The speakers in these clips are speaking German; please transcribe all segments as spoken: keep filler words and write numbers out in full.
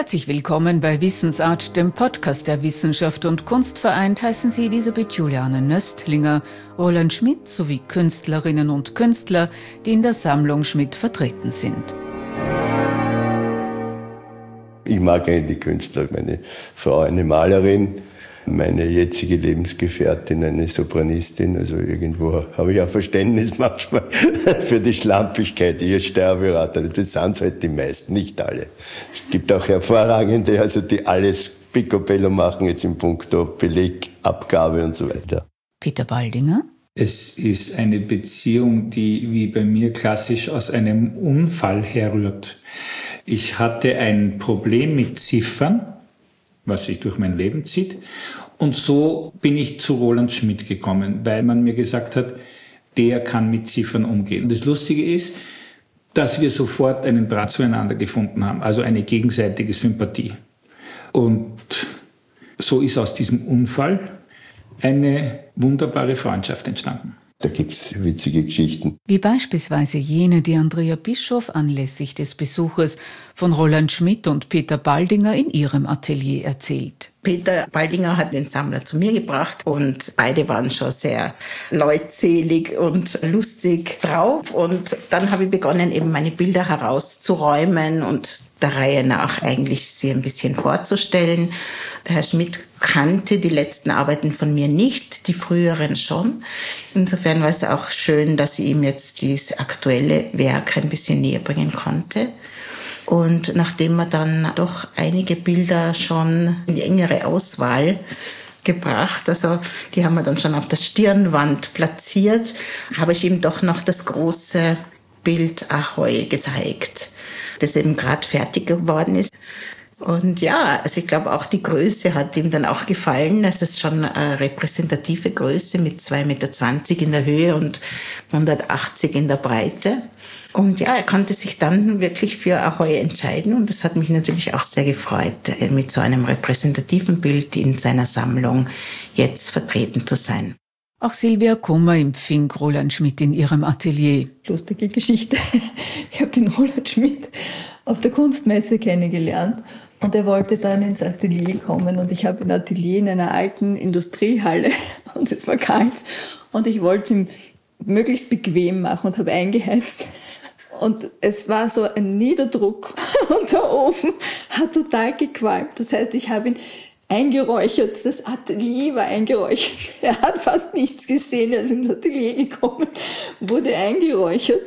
Herzlich willkommen bei Wissensart, dem Podcast der Wissenschaft und Kunst. Vereint heißen Sie Elisabeth Juliane Nöstlinger, Roland Schmidt sowie Künstlerinnen und Künstler, die in der Sammlung Schmidt vertreten sind. Ich mag eigentlich die Künstler. Meine Frau eine Malerin, meine jetzige Lebensgefährtin eine Sopranistin. Also irgendwo habe ich auch Verständnis manchmal für die Schlampigkeit. Ihr Sterberater, das sind halt die meisten, nicht alle. Es gibt auch hervorragende, also die alles picobello machen, jetzt in puncto Belegabgabe und so weiter. Peter Baldinger? Es ist eine Beziehung, die wie bei mir klassisch aus einem Unfall herrührt. Ich hatte ein Problem mit Ziffern, was sich durch mein Leben zieht. Und so bin ich zu Roland Schmidt gekommen, weil man mir gesagt hat, der kann mit Ziffern umgehen. Und das Lustige ist, dass wir sofort einen Draht zueinander gefunden haben, also eine gegenseitige Sympathie. Und so ist aus diesem Unfall eine wunderbare Freundschaft entstanden. Da gibt's witzige Geschichten. Wie beispielsweise jene, die Andrea Bischof anlässlich des Besuches von Roland Schmidt und Peter Baldinger in ihrem Atelier erzählt. Peter Baldinger hat den Sammler zu mir gebracht und beide waren schon sehr leutselig und lustig drauf. Und dann habe ich begonnen, eben meine Bilder herauszuräumen und der Reihe nach eigentlich sie ein bisschen vorzustellen. Der Herr Schmidt kannte die letzten Arbeiten von mir nicht, die früheren schon. Insofern war es auch schön, dass ich ihm jetzt dieses aktuelle Werk ein bisschen näher bringen konnte. Und nachdem er dann doch einige Bilder schon in die engere Auswahl gebracht, also die haben wir dann schon auf der Stirnwand platziert, habe ich ihm doch noch das große Bild Ahoi gezeigt, das eben gerade fertig geworden ist. Und ja, also ich glaube auch die Größe hat ihm dann auch gefallen. Es ist schon eine repräsentative Größe mit zwei Meter zwanzig in der Höhe und hundertachtzig in der Breite. Und ja, er konnte sich dann wirklich für Ahoi entscheiden und das hat mich natürlich auch sehr gefreut, mit so einem repräsentativen Bild in seiner Sammlung jetzt vertreten zu sein. Auch Silvia Kummer empfing Roland Schmidt in ihrem Atelier. Lustige Geschichte. Ich habe den Roland Schmidt auf der Kunstmesse kennengelernt und er wollte dann ins Atelier kommen und ich habe ein Atelier in einer alten Industriehalle und es war kalt und ich wollte ihm möglichst bequem machen und habe eingeheizt. Und es war so ein Niederdruck und der Ofen hat total gequalmt. Das heißt, ich habe ihn eingeräuchert, das Atelier war eingeräuchert. Er hat fast nichts gesehen, er ist ins Atelier gekommen, wurde eingeräuchert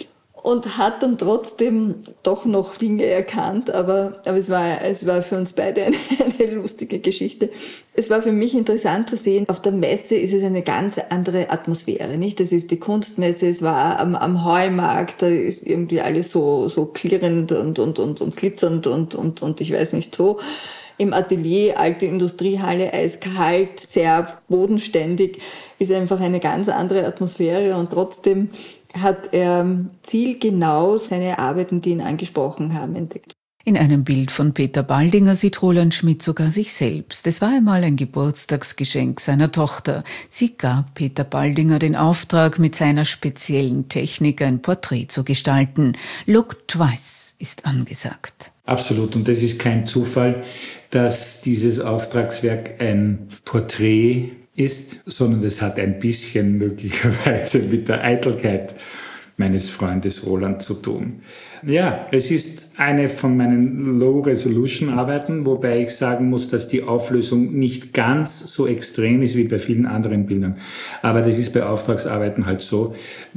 und hat dann trotzdem doch noch Dinge erkannt, aber, aber es war, es war für uns beide eine, eine lustige Geschichte. Es war für mich interessant zu sehen, auf der Messe ist es eine ganz andere Atmosphäre, nicht? Das ist die Kunstmesse, es war am, am Heumarkt, da ist irgendwie alles so, so klirrend und, und, und, und glitzernd und, und, und ich weiß nicht so. Im Atelier, alte Industriehalle, eiskalt, sehr bodenständig, ist einfach eine ganz andere Atmosphäre und trotzdem hat er zielgenau seine Arbeiten, die ihn angesprochen haben, entdeckt. In einem Bild von Peter Baldinger sieht Roland Schmidt sogar sich selbst. Es war einmal ein Geburtstagsgeschenk seiner Tochter. Sie gab Peter Baldinger den Auftrag, mit seiner speziellen Technik ein Porträt zu gestalten. Look twice ist angesagt. Absolut. Und das ist kein Zufall, dass dieses Auftragswerk ein Porträt ist, sondern es hat ein bisschen möglicherweise mit der Eitelkeit meines Freundes Roland zu tun. Ja, es ist eine von meinen Low-Resolution-Arbeiten, wobei ich sagen muss, dass die Auflösung nicht ganz so extrem ist wie bei vielen anderen Bildern. Aber das ist bei Auftragsarbeiten halt so,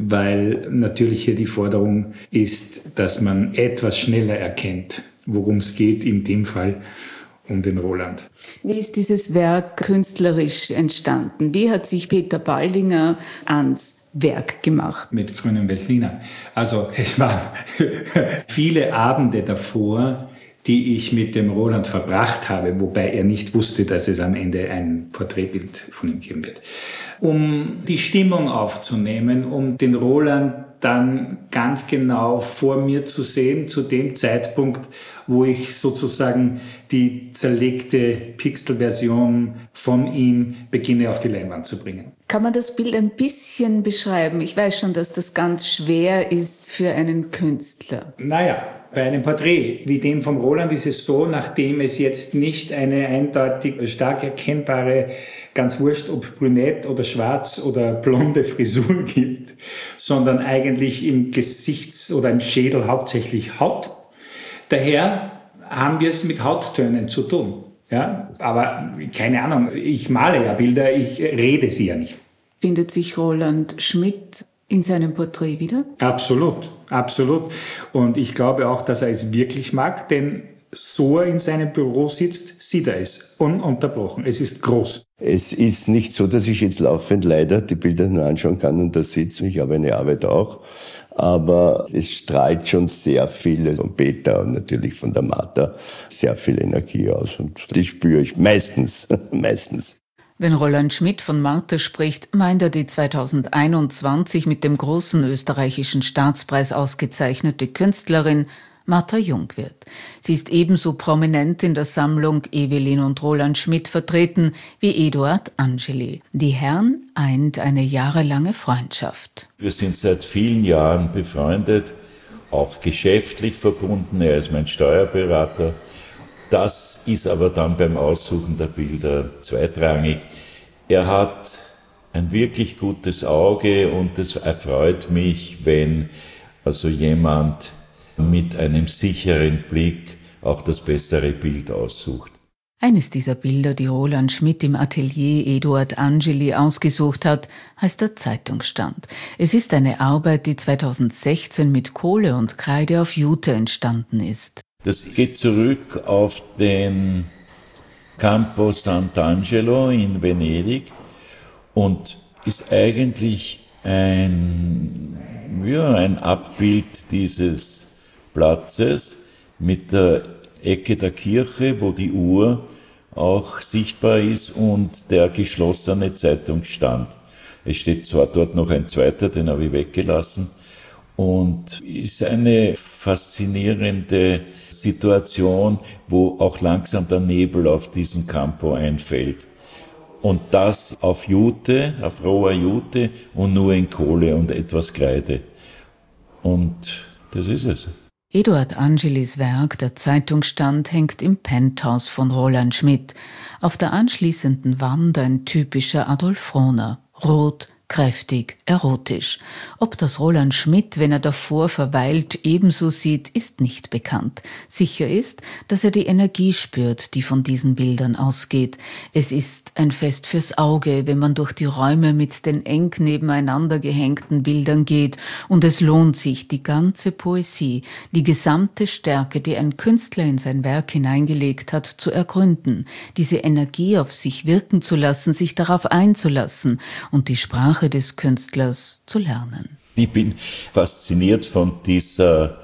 weil natürlich hier die Forderung ist, dass man etwas schneller erkennt, worum es geht, in dem Fall um den Roland. Wie ist dieses Werk künstlerisch entstanden? Wie hat sich Peter Baldinger ans Werk gemacht? Mit grünem Veltliner. Also es waren viele Abende davor, die ich mit dem Roland verbracht habe, wobei er nicht wusste, dass es am Ende ein Porträtbild von ihm geben wird. Um die Stimmung aufzunehmen, um den Roland dann ganz genau vor mir zu sehen, zu dem Zeitpunkt, wo ich sozusagen die zerlegte Pixelversion von ihm beginne auf die Leinwand zu bringen. Kann man das Bild ein bisschen beschreiben? Ich weiß schon, dass das ganz schwer ist für einen Künstler. Naja, Bei einem Porträt wie dem vom Roland ist es so, nachdem es jetzt nicht eine eindeutig stark erkennbare, ganz wurscht ob brünett oder schwarz oder blonde Frisur gibt, sondern eigentlich im Gesichts- oder im Schädel hauptsächlich Haut. Daher haben wir es mit Hauttönen zu tun. Ja? Aber keine Ahnung, ich male ja Bilder, ich rede sie ja nicht. Findet sich Roland Schmidt in seinem Porträt wieder? Absolut, absolut. Und ich glaube auch, dass er es wirklich mag, denn so er in seinem Büro sitzt, sieht er es ununterbrochen. Es ist groß. Es ist nicht so, dass ich jetzt laufend leider die Bilder nur anschauen kann und da sitze. Ich habe eine Arbeit auch. Aber es strahlt schon sehr viel von Peter und natürlich von der Martha sehr viel Energie aus. Und die spüre ich meistens, meistens. Wenn Roland Schmidt von Martha spricht, meint er die zweitausendeinundzwanzig mit dem großen österreichischen Staatspreis ausgezeichnete Künstlerin Martha Jungwirth. Sie ist ebenso prominent in der Sammlung Evelyn und Roland Schmidt vertreten wie Eduard Angeli. Die Herren eint eine jahrelange Freundschaft. Wir sind seit vielen Jahren befreundet, auch geschäftlich verbunden. Er ist mein Steuerberater. Das ist aber dann beim Aussuchen der Bilder zweitrangig. Er hat ein wirklich gutes Auge und es erfreut mich, wenn also jemand mit einem sicheren Blick auch das bessere Bild aussucht. Eines dieser Bilder, die Roland Schmidt im Atelier Eduard Angeli ausgesucht hat, heißt der Zeitungsstand. Es ist eine Arbeit, die zweitausendsechzehn mit Kohle und Kreide auf Jute entstanden ist. Das geht zurück auf den Campo Sant'Angelo in Venedig und ist eigentlich ein, ja, ein Abbild dieses Platzes mit der Ecke der Kirche, wo die Uhr auch sichtbar ist und der geschlossene Zeitungsstand. Es steht zwar dort noch ein zweiter, den habe ich weggelassen, und ist eine faszinierende Situation, wo auch langsam der Nebel auf diesen Campo einfällt. Und das auf Jute, auf roher Jute und nur in Kohle und etwas Kreide. Und das ist es. Eduard Angelis Werk, der Zeitungsstand, hängt im Penthouse von Roland Schmidt. Auf der anschließenden Wand ein typischer Adolf Rohner, rot, kräftig, erotisch. Ob das Roland Schmidt, wenn er davor verweilt, ebenso sieht, ist nicht bekannt. Sicher ist, dass er die Energie spürt, die von diesen Bildern ausgeht. Es ist ein Fest fürs Auge, wenn man durch die Räume mit den eng nebeneinander gehängten Bildern geht, und es lohnt sich, die ganze Poesie, die gesamte Stärke, die ein Künstler in sein Werk hineingelegt hat, zu ergründen, diese Energie auf sich wirken zu lassen, sich darauf einzulassen und die Sprache des Künstlers zu lernen. Ich bin fasziniert von dieser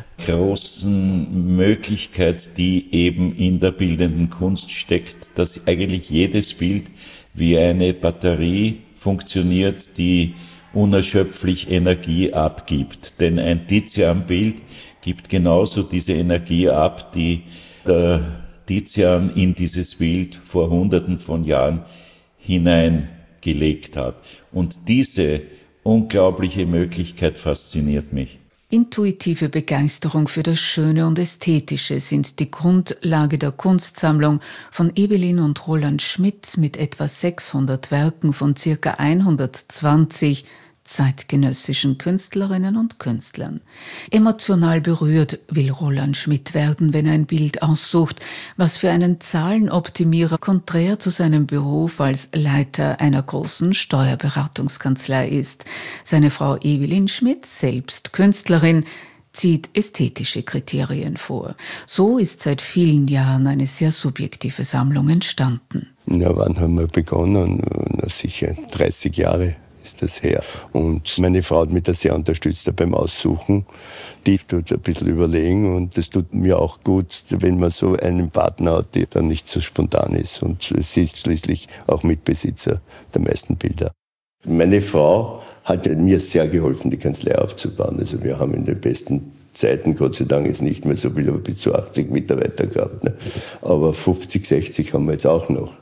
großen Möglichkeit, die eben in der bildenden Kunst steckt, dass eigentlich jedes Bild wie eine Batterie funktioniert, die unerschöpflich Energie abgibt. Denn ein Tizian-Bild gibt genauso diese Energie ab, die der Tizian in dieses Bild vor Hunderten von Jahren hineingelegt hat. Und diese unglaubliche Möglichkeit fasziniert mich. Intuitive Begeisterung für das Schöne und Ästhetische sind die Grundlage der Kunstsammlung von Evelyn und Roland Schmidt mit etwa sechshundert Werken von circa hundertzwanzig zeitgenössischen Künstlerinnen und Künstlern. Emotional berührt will Roland Schmidt werden, wenn er ein Bild aussucht, was für einen Zahlenoptimierer konträr zu seinem Beruf als Leiter einer großen Steuerberatungskanzlei ist. Seine Frau Evelyn Schmidt, selbst Künstlerin, zieht ästhetische Kriterien vor. So ist seit vielen Jahren eine sehr subjektive Sammlung entstanden. Na, wann haben wir begonnen? Na, sicher dreißig Jahre ist das her. Und meine Frau hat mich da sehr unterstützt beim Aussuchen. Die tut ein bisschen überlegen und das tut mir auch gut, wenn man so einen Partner hat, der dann nicht so spontan ist. Und sie ist schließlich auch Mitbesitzer der meisten Bilder. Meine Frau hat mir sehr geholfen, die Kanzlei aufzubauen. Also wir haben in den besten Zeiten, Gott sei Dank, ist nicht mehr so viel, aber bis zu achtzig Mitarbeiter gehabt. Ne? Aber fünfzig, sechzig haben wir jetzt auch noch.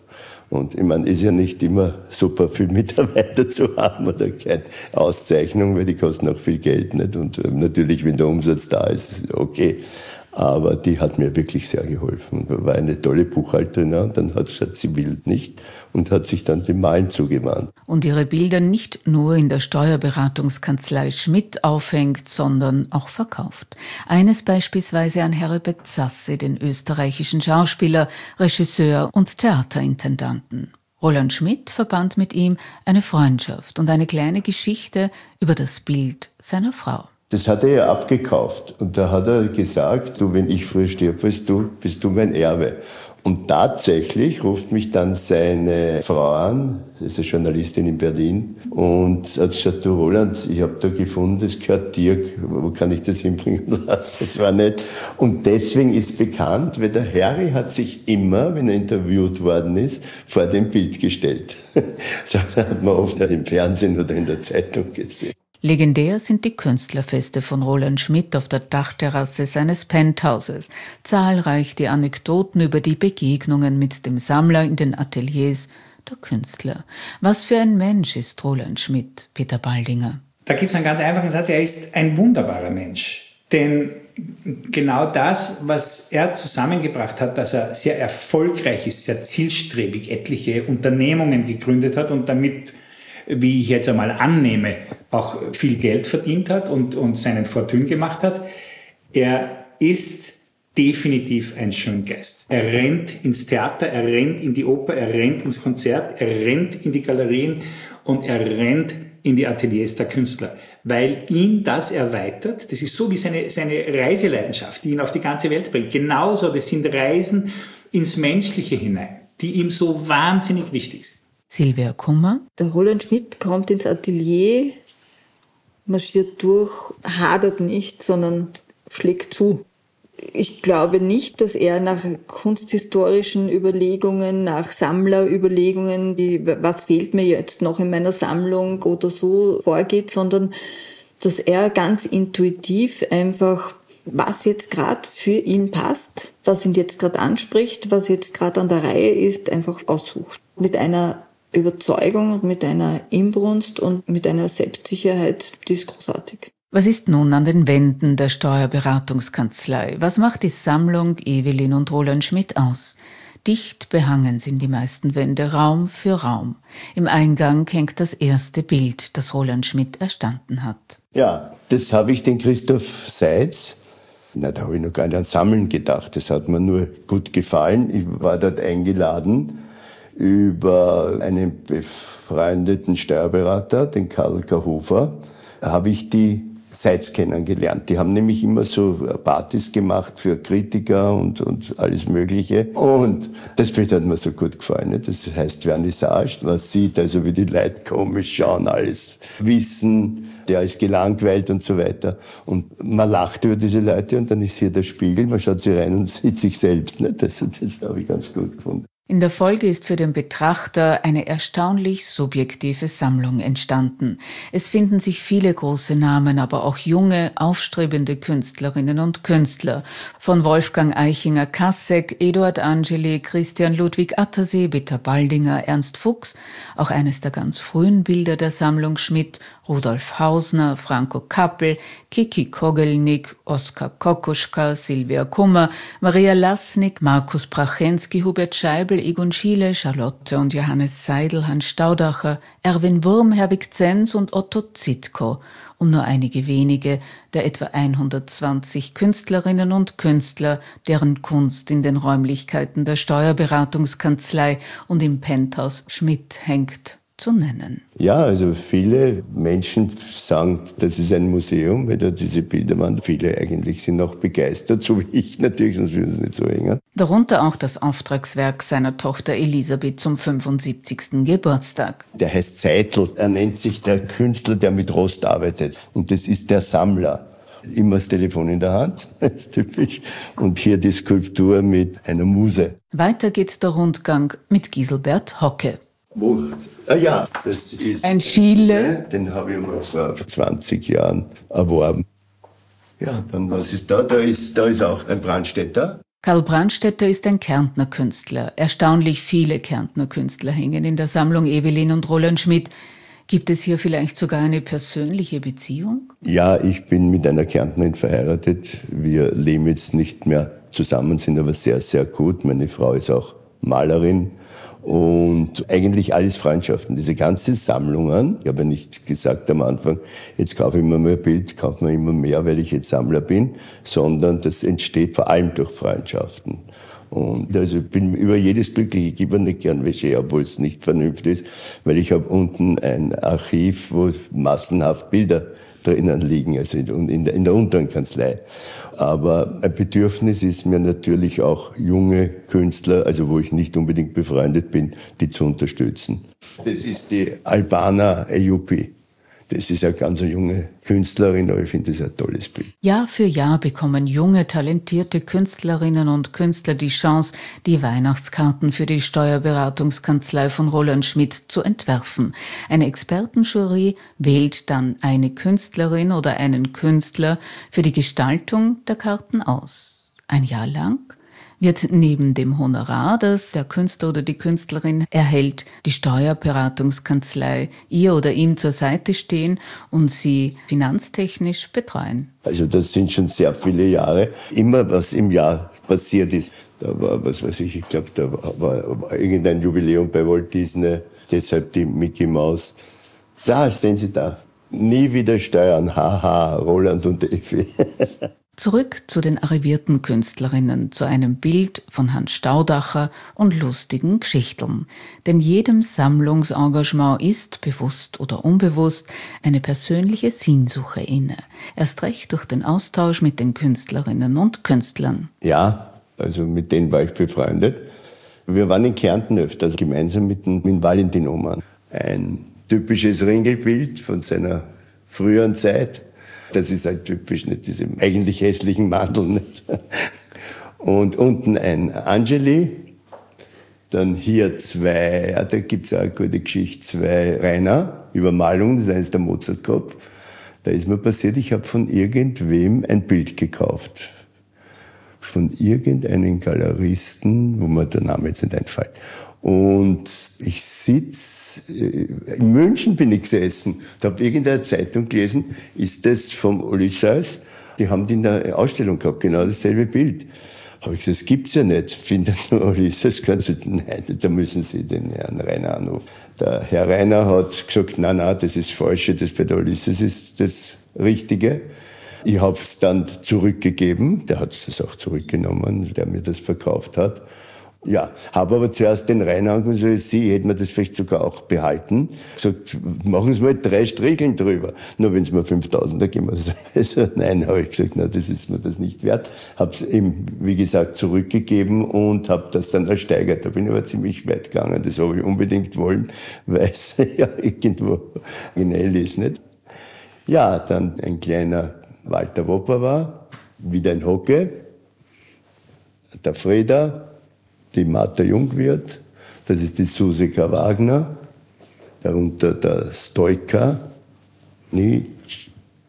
Und ich meine, ist ja nicht immer super viel Mitarbeiter zu haben oder keine Auszeichnung, weil die kosten auch viel Geld, nicht? Und natürlich, wenn der Umsatz da ist, okay. Aber die hat mir wirklich sehr geholfen. War eine tolle Buchhalterin, und dann hat sie wild nicht und hat sich dann dem Malen zugewandt. Und ihre Bilder nicht nur in der Steuerberatungskanzlei Schmidt aufhängt, sondern auch verkauft. Eines beispielsweise an Heribert Sasse, den österreichischen Schauspieler, Regisseur und Theaterintendanten. Roland Schmidt verband mit ihm eine Freundschaft und eine kleine Geschichte über das Bild seiner Frau. Das hat er ja abgekauft. Und da hat er gesagt, du, wenn ich früher stirb, bist du, bist du mein Erbe. Und tatsächlich ruft mich dann seine Frau an, das ist eine Journalistin in Berlin, und hat gesagt, du Roland, ich habe da gefunden, das gehört dir, wo kann ich das hinbringen lassen? Das war nett. Und deswegen ist bekannt, weil der Harry hat sich immer, wenn er interviewt worden ist, vor dem Bild gestellt. Das hat man oft im Fernsehen oder in der Zeitung gesehen. Legendär sind die Künstlerfeste von Roland Schmidt auf der Dachterrasse seines Penthauses. Zahlreich die Anekdoten über die Begegnungen mit dem Sammler in den Ateliers der Künstler. Was für ein Mensch ist Roland Schmidt, Peter Baldinger? Da gibt es einen ganz einfachen Satz, er ist ein wunderbarer Mensch. Denn genau das, was er zusammengebracht hat, dass er sehr erfolgreich ist, sehr zielstrebig, etliche Unternehmungen gegründet hat und damit, wie ich jetzt einmal annehme, auch viel Geld verdient hat und, und seinen Fortune gemacht hat. Er ist definitiv ein Schöngeist. Er rennt ins Theater, er rennt in die Oper, er rennt ins Konzert, er rennt in die Galerien und er rennt in die Ateliers der Künstler, weil ihn das erweitert. Das ist so wie seine, seine Reiseleidenschaft, die ihn auf die ganze Welt bringt. Genauso, das sind Reisen ins Menschliche hinein, die ihm so wahnsinnig wichtig sind. Silvia Kummer. Der Roland Schmidt kommt ins Atelier, marschiert durch, hadert nicht, sondern schlägt zu. Ich glaube nicht, dass er nach kunsthistorischen Überlegungen, nach Sammlerüberlegungen, wie was fehlt mir jetzt noch in meiner Sammlung oder so vorgeht, sondern dass er ganz intuitiv einfach, was jetzt gerade für ihn passt, was ihn jetzt gerade anspricht, was jetzt gerade an der Reihe ist, einfach aussucht. Mit einer Überzeugung und mit einer Inbrunst und mit einer Selbstsicherheit, die ist großartig. Was ist nun an den Wänden der Steuerberatungskanzlei? Was macht die Sammlung Evelyn und Roland Schmidt aus? Dicht behangen sind die meisten Wände, Raum für Raum. Im Eingang hängt das erste Bild, das Roland Schmidt erstanden hat. Ja, das habe ich den Christoph Seitz. Na, da habe ich noch gar nicht an Sammeln gedacht. Das hat mir nur gut gefallen. Ich war dort eingeladen über einen befreundeten Steuerberater, den Karl Kahofer, habe ich die Seitz kennengelernt. Die haben nämlich immer so Partys gemacht für Kritiker und, und alles Mögliche. Und das Bild hat mir so gut gefallen. Das heißt Vernissage. Man sieht also, wie die Leute komisch schauen, alles wissen, der ist gelangweilt und so weiter. Und man lacht über diese Leute und dann ist hier der Spiegel, man schaut sie rein und sieht sich selbst. Das, das habe ich ganz gut gefunden. In der Folge ist für den Betrachter eine erstaunlich subjektive Sammlung entstanden. Es finden sich viele große Namen, aber auch junge, aufstrebende Künstlerinnen und Künstler. Von Wolfgang Eichinger-Kassek, Eduard Angeli, Christian Ludwig Attersee, Peter Baldinger, Ernst Fuchs, auch eines der ganz frühen Bilder der Sammlung Schmidt, Rudolf Hausner, Franco Kappel, Kiki Kogelnik, Oskar Kokoschka, Silvia Kummer, Maria Lasnik, Markus Brachensky, Hubert Scheibel, Egon Schiele, Charlotte und Johannes Seidel, Hans Staudacher, Erwin Wurm, Herwig Zenz und Otto Zitko, um nur einige wenige der etwa hundertzwanzig Künstlerinnen und Künstler, deren Kunst in den Räumlichkeiten der Steuerberatungskanzlei und im Penthouse Schmidt hängt, zu nennen. Ja, also viele Menschen sagen, das ist ein Museum, weil da diese Bilder waren. Viele eigentlich sind auch begeistert, so wie ich natürlich, sonst würden sie nicht so hängen. Darunter auch das Auftragswerk seiner Tochter Elisabeth zum fünfundsiebzigsten Geburtstag. Der heißt Seidel. Er nennt sich der Künstler, der mit Rost arbeitet. Und das ist der Sammler. Immer das Telefon in der Hand, das ist typisch. Und hier die Skulptur mit einer Muse. Weiter geht der Rundgang mit Giselbert Hocke. Wo? Ah ja, das ist ein Schiele. Den habe ich mal vor zwanzig Jahren erworben. Ja, dann was ist da? Da ist, da ist auch ein Brandstätter. Karl Brandstätter ist ein Kärntner Künstler. Erstaunlich viele Kärntner Künstler hängen in der Sammlung Evelyn und Roland Schmidt. Gibt es hier vielleicht sogar eine persönliche Beziehung? Ja, ich bin mit einer Kärntnerin verheiratet. Wir leben jetzt nicht mehr zusammen, sind aber sehr, sehr gut. Meine Frau ist auch Malerin. Und eigentlich alles Freundschaften. Diese ganzen Sammlungen, ich habe ja nicht gesagt am Anfang, jetzt kaufe ich mir mal ein Bild, kaufe mir immer mehr, weil ich jetzt Sammler bin, sondern das entsteht vor allem durch Freundschaften. Und also ich bin über jedes glücklich, ich gebe nicht gern welche her, obwohl es nicht vernünftig ist, weil ich habe unten ein Archiv, wo massenhaft Bilder drinnen liegen, also in der, in der unteren Kanzlei. Aber ein Bedürfnis ist mir natürlich auch junge Künstler, also wo ich nicht unbedingt befreundet bin, die zu unterstützen. Das ist die Albana Ayubi. Das ist eine ganz junge Künstlerin, aber ich finde das ein tolles Bild. Jahr für Jahr bekommen junge, talentierte Künstlerinnen und Künstler die Chance, die Weihnachtskarten für die Steuerberatungskanzlei von Roland Schmidt zu entwerfen. Eine Expertenjury wählt dann eine Künstlerin oder einen Künstler für die Gestaltung der Karten aus. Ein Jahr lang wird neben dem Honorar, das der Künstler oder die Künstlerin erhält, die Steuerberatungskanzlei ihr oder ihm zur Seite stehen und sie finanztechnisch betreuen. Also das sind schon sehr viele Jahre. Immer was im Jahr passiert ist. Da war, was weiß ich, ich glaube, da war, war irgendein Jubiläum bei Walt Disney, deshalb die Mickey Maus. Da sehen Sie da. Nie wieder steuern, haha, Roland und Effi. Zurück zu den arrivierten Künstlerinnen, zu einem Bild von Hans Staudacher und lustigen Geschichteln. Denn jedem Sammlungsengagement ist, bewusst oder unbewusst, eine persönliche Sinnsuche inne. Erst recht durch den Austausch mit den Künstlerinnen und Künstlern. Ja, also mit denen war ich befreundet. Wir waren in Kärnten öfters, gemeinsam mit dem mit Valentin Oman. Ein typisches Ringelbild von seiner früheren Zeit. Das ist halt typisch, nicht diese eigentlich hässlichen Mandel, nicht? Und unten ein Angeli, dann hier zwei, ja, da gibt's auch eine gute Geschichte, zwei Rainer, Übermalungen, das ist eines der Mozartkopf. Da ist mir passiert, ich habe von irgendwem ein Bild gekauft. Von irgendeinem Galeristen, wo mir der Name jetzt nicht einfällt. Und ich sitz, in München bin ich gesessen, da habe irgendeine Zeitung gelesen, ist das vom Ulysses? Die haben die in der Ausstellung gehabt, genau dasselbe Bild. Habe ich gesagt, das gibt's ja nicht, findet nur Ulysses, können Sie, nein, da müssen Sie den Herrn Rainer anrufen. Der Herr Rainer hat gesagt, nein, nein, das ist falsch, das bei der Ulysses ist das Richtige. Ich habe es dann zurückgegeben, der hat es auch zurückgenommen, der mir das verkauft hat. Ja, habe aber zuerst den Rainer angerufen, Sie hätten mir das vielleicht sogar auch behalten. Gesagt, machen Sie mal drei Stricheln drüber. Nur wenn Sie mir fünftausender geben. Also, nein, habe ich gesagt, nein, das ist mir das nicht wert. Habe es ihm, wie gesagt, zurückgegeben und habe das dann ersteigert. Da bin ich aber ziemlich weit gegangen. Das habe ich unbedingt wollen, weil es ja irgendwo originell ist, nicht? Ja, dann ein kleiner Walter Wopper war, wieder ein Hocke, der Freda, die Martha Jungwirth, das ist die Susika Wagner, darunter der Stoika, Nitsch,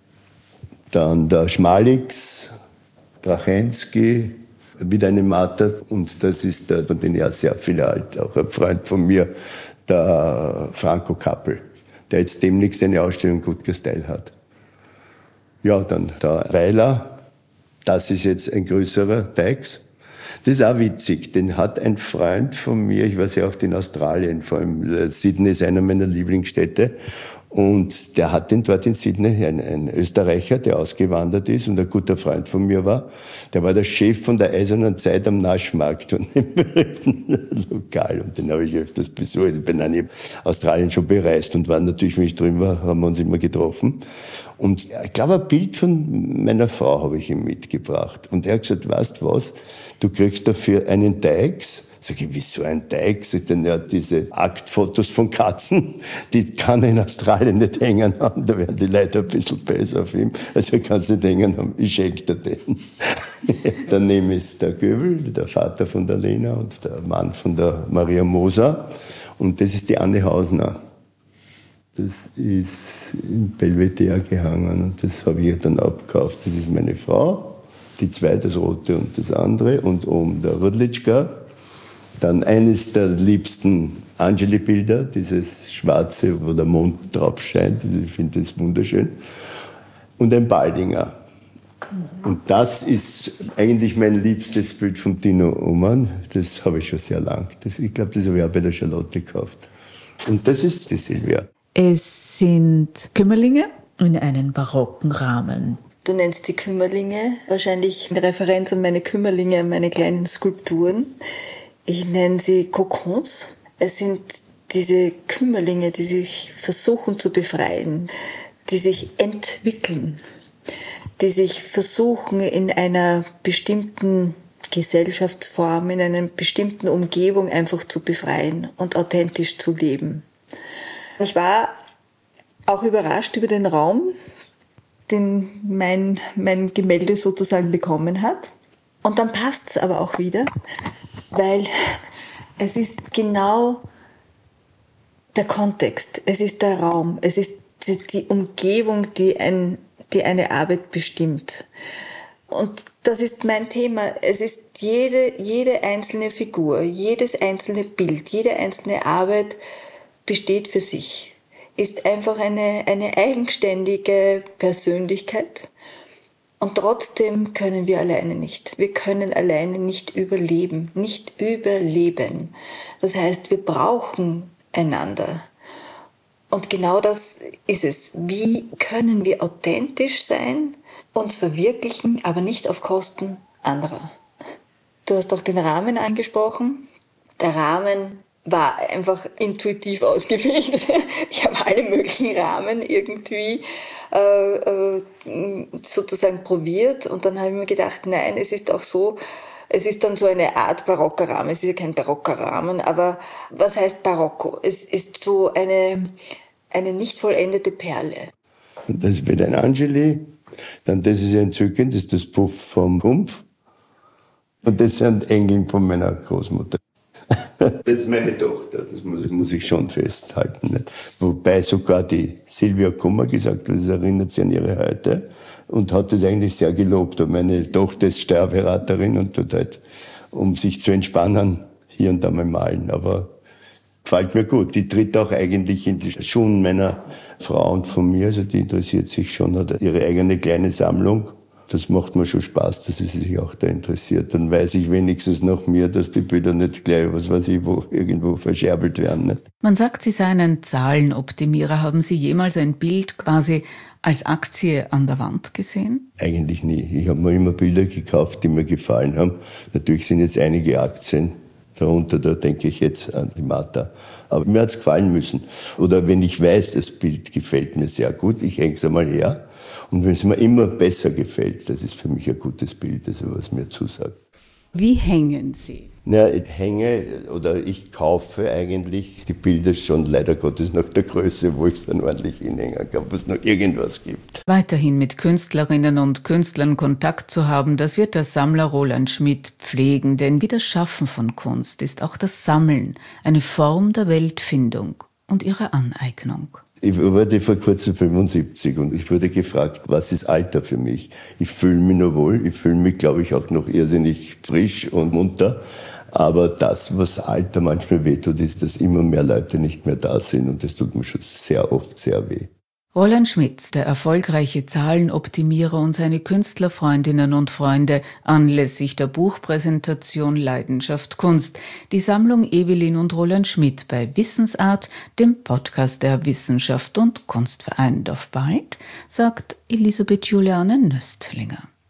dann der Schmalix, Brachensky, wieder eine Martha, und das ist der, von denen ja sehr viele alt, auch ein Freund von mir, der Franco Kappel, der jetzt demnächst eine Ausstellung Gut Style hat. Ja, dann der Weiler, das ist jetzt ein größerer Teix. Das ist auch witzig, den hat ein Freund von mir, ich war sehr oft in Australien, vor allem Sydney ist einer meiner Lieblingsstädte, und der hat den dort in Sydney, ein, ein Österreicher, der ausgewandert ist und ein guter Freund von mir war, der war der Chef von der Eisernen Zeit am Naschmarkt und im berühmten Lokal, und den habe ich öfters besucht. Ich bin dann in Australien schon bereist und war natürlich, wenn ich drüben war, haben wir uns immer getroffen. Und ich glaube, ein Bild von meiner Frau habe ich ihm mitgebracht. Und er hat gesagt, weißt du was, du kriegst dafür einen Teix. Sag ich, wieso ein Teix? Sag ich, dann, ja, diese Aktfotos von Katzen, die kann er in Australien nicht hängen haben. Da werden die Leute ein bisschen böse auf ihm. Also er kann es nicht hängen haben. Ich schenke dir den. Daneben ist der Göbel, der Vater von der Lena und der Mann von der Maria Moser. Und das ist die Anne Hausner. Das ist in Belvedere gehangen und das habe ich dann abgekauft. Das ist meine Frau, die zwei, das rote und das andere, und oben der Rudlitschka. Dann eines der liebsten Angeli-Bilder, dieses schwarze, wo der Mond drauf scheint. Ich finde das wunderschön. Und ein Baldinger. Und das ist eigentlich mein liebstes Bild von Dino Oman. Das habe ich schon sehr lang. Das, ich glaube, das habe ich auch bei der Charlotte gekauft. Und das ist die Silvia. Es sind Kümmerlinge in einen barocken Rahmen. Du nennst die Kümmerlinge, wahrscheinlich eine Referenz an meine Kümmerlinge, meine kleinen Skulpturen. Ich nenne sie Kokons. Es sind diese Kümmerlinge, die sich versuchen zu befreien, die sich entwickeln, die sich versuchen in einer bestimmten Gesellschaftsform, in einer bestimmten Umgebung einfach zu befreien und authentisch zu leben. Ich war auch überrascht über den Raum, den mein, mein Gemälde sozusagen bekommen hat. Und dann passt es aber auch wieder, weil es ist genau der Kontext, es ist der Raum, es ist die, die Umgebung, die, ein, die eine Arbeit bestimmt. Und das ist mein Thema. Es ist jede, jede einzelne Figur, jedes einzelne Bild, jede einzelne Arbeit besteht für sich, ist einfach eine, eine eigenständige Persönlichkeit. Und trotzdem können wir alleine nicht. Wir können alleine nicht überleben, nicht überleben. Das heißt, wir brauchen einander. Und genau das ist es. Wie können wir authentisch sein, uns verwirklichen, aber nicht auf Kosten anderer? Du hast auch den Rahmen angesprochen. Der Rahmen war einfach intuitiv ausgewählt. Ich habe alle möglichen Rahmen irgendwie äh, äh, sozusagen probiert und dann habe ich mir gedacht, nein, es ist auch so, es ist dann so eine Art barocker Rahmen. Es ist ja kein barocker Rahmen, aber was heißt Barocco? Es ist so eine, eine nicht vollendete Perle. Und das ist wieder ein Angeli, dann das ist entzückend, das ist das Puff vom Rumpf und das sind Engeln von meiner Großmutter. Das ist meine Tochter, das muss, muss ich schon festhalten. Nicht? Wobei sogar die Silvia Kummer gesagt hat, das erinnert sie an ihre Heute und hat das eigentlich sehr gelobt. Und meine Tochter ist Steuerberaterin und tut halt, um sich zu entspannen, hier und da mal malen. Aber gefällt mir gut. Die tritt auch eigentlich in die Schuhen meiner Frau und von mir. Also die interessiert sich schon, hat ihre eigene kleine Sammlung. Das macht mir schon Spaß, dass sie sich auch da interessiert. Dann weiß ich wenigstens nach mir, dass die Bilder nicht gleich, was weiß ich, wo irgendwo verscherbelt werden. Nicht? Man sagt, Sie seien ein Zahlenoptimierer. Haben Sie jemals ein Bild quasi als Aktie an der Wand gesehen? Eigentlich nie. Ich habe mir immer Bilder gekauft, die mir gefallen haben. Natürlich sind jetzt einige Aktien darunter, da denke ich jetzt an die Martha. Aber mir hat's gefallen müssen. Oder wenn ich weiß, das Bild gefällt mir sehr gut, ich hänge es einmal her. Und wenn es mir immer besser gefällt, das ist für mich ein gutes Bild, also was mir zusagt. Wie hängen Sie? Ja, ich hänge oder ich kaufe eigentlich die Bilder schon leider Gottes nach der Größe, wo ich es dann ordentlich hinhängen kann, wo es noch irgendwas gibt. Weiterhin mit Künstlerinnen und Künstlern Kontakt zu haben, das wird der Sammler Roland Schmidt pflegen, denn wie das Schaffen von Kunst ist auch das Sammeln eine Form der Weltfindung und ihrer Aneignung. Ich wurde vor kurzem fünfundsiebzig und ich wurde gefragt, was ist Alter für mich? Ich fühle mich noch wohl, ich fühle mich, glaube ich, auch noch irrsinnig frisch und munter. Aber das, was Alter manchmal wehtut, ist, dass immer mehr Leute nicht mehr da sind und das tut mir schon sehr oft sehr weh. Roland Schmidt, der erfolgreiche Zahlenoptimierer und seine Künstlerfreundinnen und Freunde anlässlich der Buchpräsentation Leidenschaft Kunst. Die Sammlung Evelyn und Roland Schmidt bei Wissensart, dem Podcast der Wissenschaft und Kunst vereint. Auf bald, sagt Elisabeth Juliane Nöstlinger.